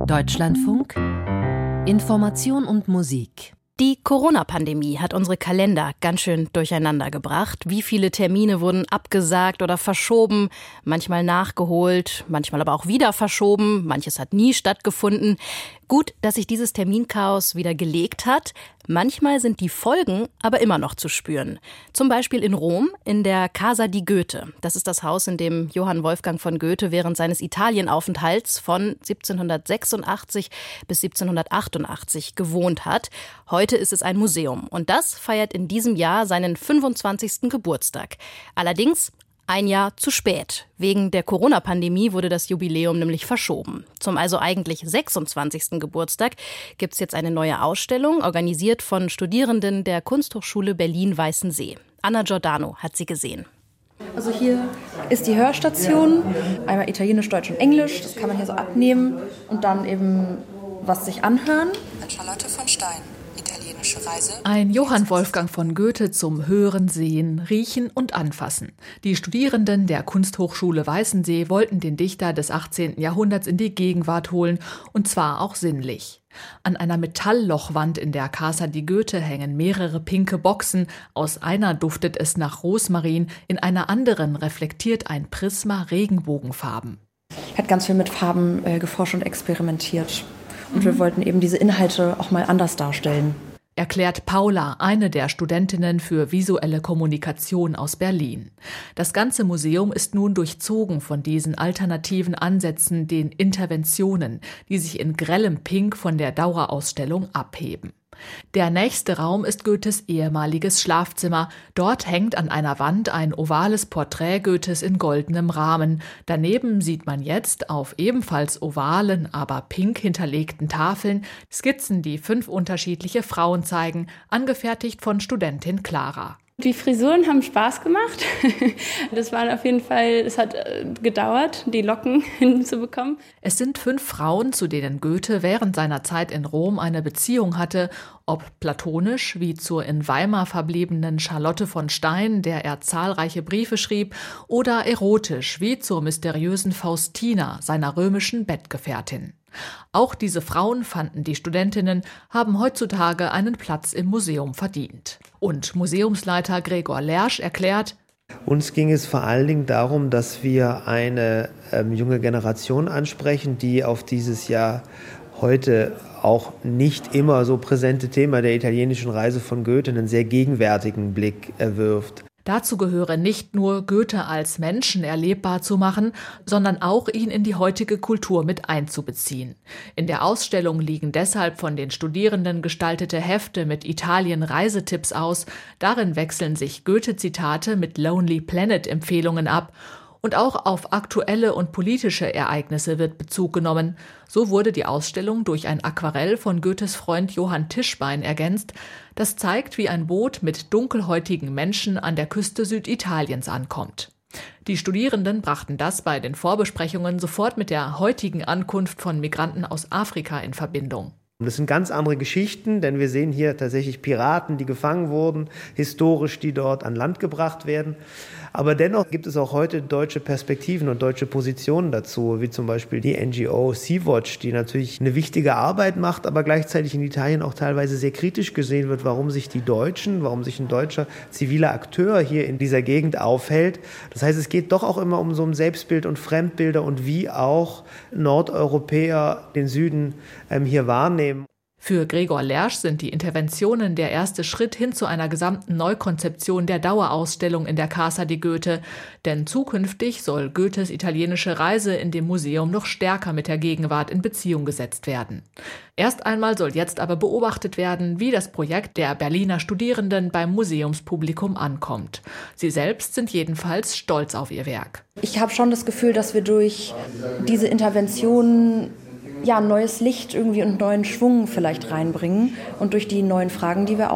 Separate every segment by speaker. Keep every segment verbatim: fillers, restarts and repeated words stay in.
Speaker 1: Deutschlandfunk Information und Musik.
Speaker 2: Die Corona-Pandemie hat unsere Kalender ganz schön durcheinander gebracht. Wie viele Termine wurden abgesagt oder verschoben, manchmal nachgeholt, manchmal aber auch wieder verschoben. Manches hat nie stattgefunden. Gut, dass sich dieses Terminchaos wieder gelegt hat. Manchmal sind die Folgen aber immer noch zu spüren. Zum Beispiel in Rom, in der Casa di Goethe. Das ist das Haus, in dem Johann Wolfgang von Goethe während seines Italienaufenthalts von siebzehnhundertsechsundachtzig bis siebzehnhundertachtundachtzig gewohnt hat. Heute ist es ein Museum und das feiert in diesem Jahr seinen fünfundzwanzigsten Geburtstag. Allerdings ein Jahr zu spät. Wegen der Corona-Pandemie wurde das Jubiläum nämlich verschoben. Zum also eigentlich sechsundzwanzigsten Geburtstag gibt es jetzt eine neue Ausstellung, organisiert von Studierenden der Kunsthochschule Berlin-Weißensee. Anna Giordano hat sie gesehen.
Speaker 3: Also hier ist die Hörstation, einmal Italienisch, Deutsch und Englisch. Das kann man hier so abnehmen und dann eben was sich anhören.
Speaker 4: An Charlotte von Stein. Reise.
Speaker 5: Ein Johann Wolfgang von Goethe zum Hören, Sehen, Riechen und Anfassen. Die Studierenden der Kunsthochschule Weißensee wollten den Dichter des achtzehnten Jahrhunderts in die Gegenwart holen, und zwar auch sinnlich. An einer Metalllochwand in der Casa di Goethe hängen mehrere pinke Boxen. Aus einer duftet es nach Rosmarin, in einer anderen reflektiert ein Prisma Regenbogenfarben.
Speaker 3: Ich habe ganz viel mit Farben äh, geforscht und experimentiert. Und mhm. wir wollten eben diese Inhalte auch mal anders darstellen.
Speaker 5: Erklärt Paula, eine der Studentinnen für visuelle Kommunikation aus Berlin. Das ganze Museum ist nun durchzogen von diesen alternativen Ansätzen, den Interventionen, die sich in grellem Pink von der Dauerausstellung abheben. Der nächste Raum ist Goethes ehemaliges Schlafzimmer. Dort hängt an einer Wand ein ovales Porträt Goethes in goldenem Rahmen. Daneben sieht man jetzt auf ebenfalls ovalen, aber pink hinterlegten Tafeln Skizzen, die fünf unterschiedliche Frauen zeigen, angefertigt von Studentin Clara.
Speaker 6: Die Frisuren haben Spaß gemacht. Das war auf jeden Fall, es hat gedauert, die Locken hinzubekommen.
Speaker 5: Es sind fünf Frauen, zu denen Goethe während seiner Zeit in Rom eine Beziehung hatte, ob platonisch, wie zur in Weimar verbliebenen Charlotte von Stein, der er zahlreiche Briefe schrieb, oder erotisch, wie zur mysteriösen Faustina, seiner römischen Bettgefährtin. Auch diese Frauen, fanden die Studentinnen, haben heutzutage einen Platz im Museum verdient. Und Museumsleiter Gregor Lersch erklärt:
Speaker 7: Uns ging es vor allen Dingen darum, dass wir eine ähm, junge Generation ansprechen, die auf dieses Jahr heute auch nicht immer so präsente Thema der italienischen Reise von Goethe einen sehr gegenwärtigen Blick erwirft.
Speaker 5: Dazu gehöre nicht nur, Goethe als Menschen erlebbar zu machen, sondern auch ihn in die heutige Kultur mit einzubeziehen. In der Ausstellung liegen deshalb von den Studierenden gestaltete Hefte mit Italien-Reisetipps aus. Darin wechseln sich Goethe-Zitate mit Lonely Planet-Empfehlungen ab. Und auch auf aktuelle und politische Ereignisse wird Bezug genommen. So wurde die Ausstellung durch ein Aquarell von Goethes Freund Johann Tischbein ergänzt. Das zeigt, wie ein Boot mit dunkelhäutigen Menschen an der Küste Süditaliens ankommt. Die Studierenden brachten das bei den Vorbesprechungen sofort mit der heutigen Ankunft von Migranten aus Afrika in Verbindung.
Speaker 7: Das sind ganz andere Geschichten, denn wir sehen hier tatsächlich Piraten, die gefangen wurden, historisch, die dort an Land gebracht werden. Aber dennoch gibt es auch heute deutsche Perspektiven und deutsche Positionen dazu, wie zum Beispiel die N G O Sea-Watch, die natürlich eine wichtige Arbeit macht, aber gleichzeitig in Italien auch teilweise sehr kritisch gesehen wird, warum sich die Deutschen, warum sich ein deutscher ziviler Akteur hier in dieser Gegend aufhält. Das heißt, es geht doch auch immer um so ein Selbstbild und Fremdbilder und wie auch Nordeuropäer den Süden ähm, hier wahrnehmen.
Speaker 5: Für Gregor Lersch sind die Interventionen der erste Schritt hin zu einer gesamten Neukonzeption der Dauerausstellung in der Casa di Goethe. Denn zukünftig soll Goethes italienische Reise in dem Museum noch stärker mit der Gegenwart in Beziehung gesetzt werden. Erst einmal soll jetzt aber beobachtet werden, wie das Projekt der Berliner Studierenden beim Museumspublikum ankommt. Sie selbst sind jedenfalls stolz auf ihr Werk.
Speaker 3: Ich habe schon das Gefühl, dass wir durch diese Interventionen ja, neues Licht irgendwie und neuen Schwung vielleicht reinbringen und durch die neuen Fragen, die wir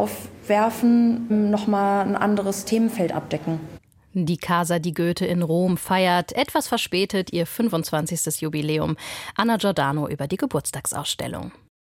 Speaker 3: aufwerfen, nochmal ein anderes Themenfeld abdecken.
Speaker 2: Die Casa di Goethe in Rom feiert etwas verspätet ihr fünfundzwanzigstes Jubiläum. Anna Giordano über die Geburtstagsausstellung.